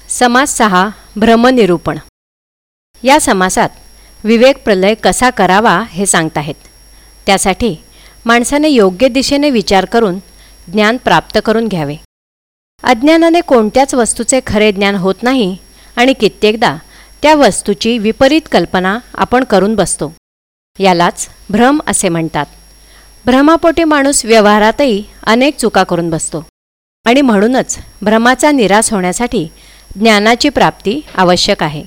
समास 6 भ्रमनिरूपण. या समासात विवेक प्रलय कसा करावा हे सांगताहेत. त्यासाठी माणसाने योग्य दिशेने विचार करून ज्ञान प्राप्त करून घ्यावे. अज्ञानाने कोणत्याच वस्तूचे खरे ज्ञान होत नाही आणि कित्येकदा त्या वस्तूची विपरीत कल्पना आपण करून बसतो. यालाच भ्रम असे म्हणतात. भ्रमापोटी माणूस व्यवहारातही अनेक चुका करून बसतो आणि म्हणूनच भ्रमाचा निराश होण्यासाठी ज्ञानाची प्राप्ती आवश्यक आहे.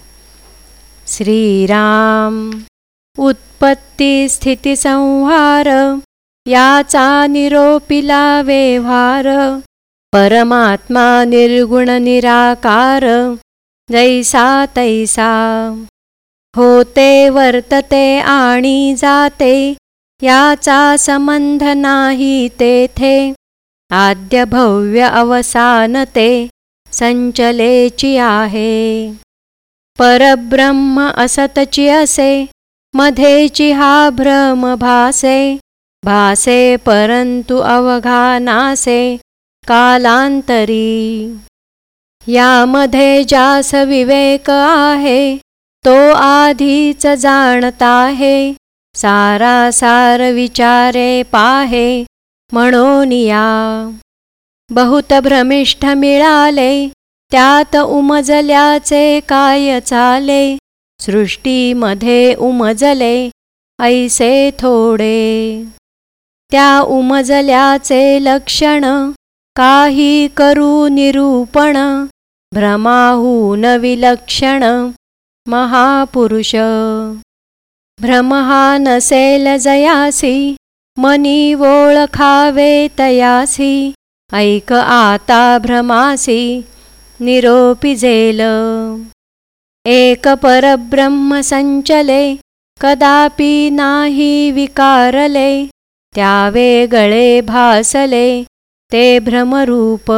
श्रीराम. उत्पत्ती स्थिती संहार याचा निरोपिला व्यवहार. परमात्मा निर्गुण निराकार जैसा तैसा. होते वर्तते आणि जाते याचा संबंध नाही तेथे. आद्य भव्य अवसानते संचलेची आहे. परब्रह्म असतची असे मध्येची हा भ्रम भासे. भासे परंतु अवघा नासे कालांतरी. यामध्ये जास विवेक आहे तो आधीच जाणता आहे. सारासार विचारे पाहे म्हणून या. बहुत भ्रमिष्ठ मिळाले त्यात उमजल्याचे काय चाले. सृष्टीमध्ये उमजले ऐसे थोडे. त्या उमजल्याचे लक्षण काही करू निरूपण. भ्रमाहून विलक्षण महापुरुष. भ्रम हा नसेल जयासी मनी ओळखावे तयासी. ऐक आता भ्रमासी निरोपी झेल. एक परब्रह्म संचले कदापि नाही विकारले. त्या वेगळे भासले ते भ्रमरूप.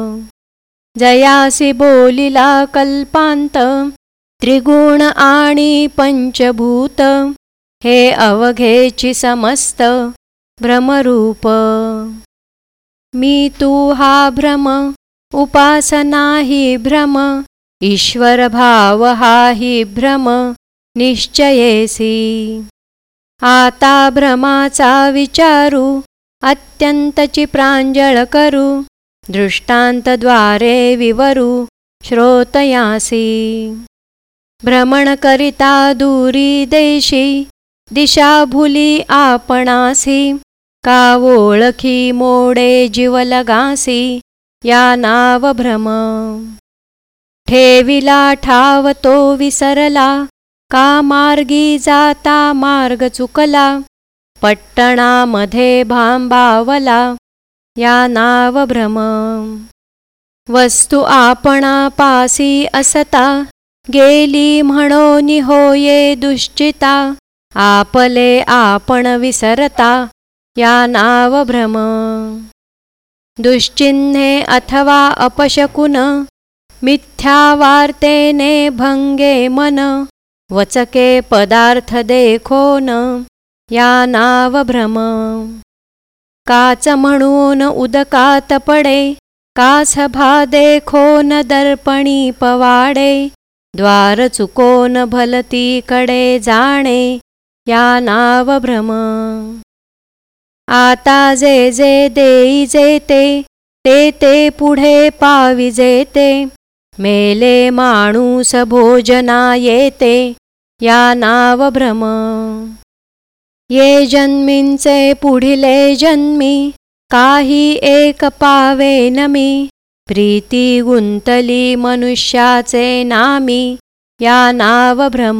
जयासी बोलिला कल्पांत त्रिगुण आणि पंचभूत. हे अवघेची समस्त भ्रमरूप. मी तू हा भ्रम उपासना ही भ्रम. ईश्वर भाव हा ही भ्रम निश्चयेसी. आता भ्रमाचा विचारू अत्यंतची प्रांजळ करू. दृष्टांतद्वारे विवरू श्रोतयासी. भ्रमण करिता दूरी देशी दिशा भुली आपणासी. का ओळखी मोडे जीव लगासी या नाव भ्रम. ठेविला ठाव तो विसरला का मार्गी जाता मार्ग चुकला. पट्टणामध्ये भांबावला या नाव भ्रम. वस्तू आपणा पासी असता गेली म्हणून होये दुश्चिता. आपले आपण विसरता या नाव भ्रम. दुश्चिन्हे अथवा अपशकुन मिथ्या वार्तेने भंगे मन. वचके पदार्थ देखोन या नाव भ्रम. काच म्हणून उदकात पडे कास भा देखोन दर्पणी पवाडे. द्वार चुकोन भलतीकडे जाणे या नाव भ्रम. आता जे जे देई जेते ते ते पुढे पावी जेते. मेले माणूस भोजना येते या नाव भ्रम. ये जन्मींचे पुढिले जन्मी काही एक पावेन मी. प्रीती गुंतली मनुष्याचे नामी या नाव भ्रम.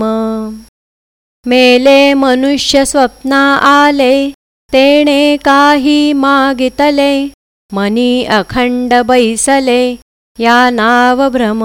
मेले मनुष्य स्वप्ना आले तेणे काही मागितले. मनी अखंड बैसले या नाव भ्रम.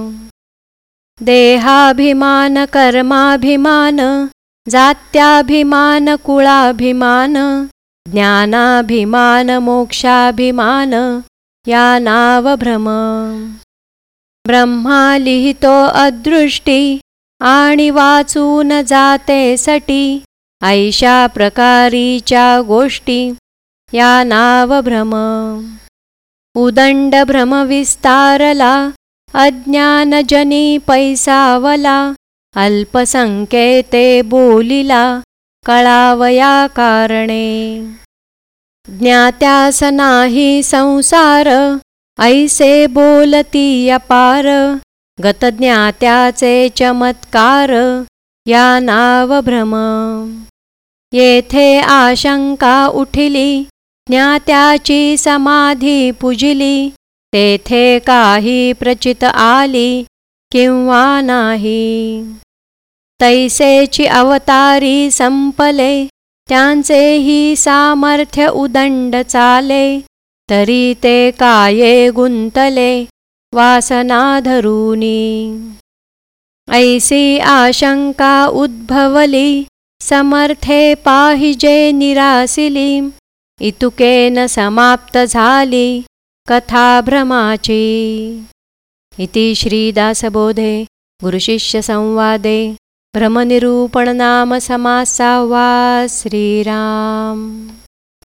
देहाभिमान कर्माभिमान जात्याभिमान कुळाभिमान. ज्ञानाभिमान मोक्षाभिमान या नाव भ्रम. ब्रह्मा लिहितो अदृष्टी आणि वाचून जाते सटी. ऐशा प्रकारीच्या गोष्टी या नाव भ्रम. उदंड भ्रम विस्तारला अज्ञानजनी पैसावला, अल्पसंख्येते बोलिला, कळावया कारणे. ज्ञात्यास नाही संसार, ऐसे बोलती अपार, गतज्ञात्याचे चमत्कार, या नाव भ्रम. येथे आशंका उठिली, ज्ञात्याची समाधी पुजिली, तेथे काही प्रचित आली, किंवा नाही. तैसेची अवतारी संपले, त्यांचेही सामर्थ्य उदंड चाले, तरी ते काये गुंतले, वासना धरुनी. ऐसी आशंका उद्भवली, समर्थे पाहिजे निरासिली, इतुकेन समाप्त झाली, कथा भ्रमाची. इति श्रीदासबोधे गुरुशिष्य संवादे भ्रमनिरूपण नाम समास 6वा. श्रीराम.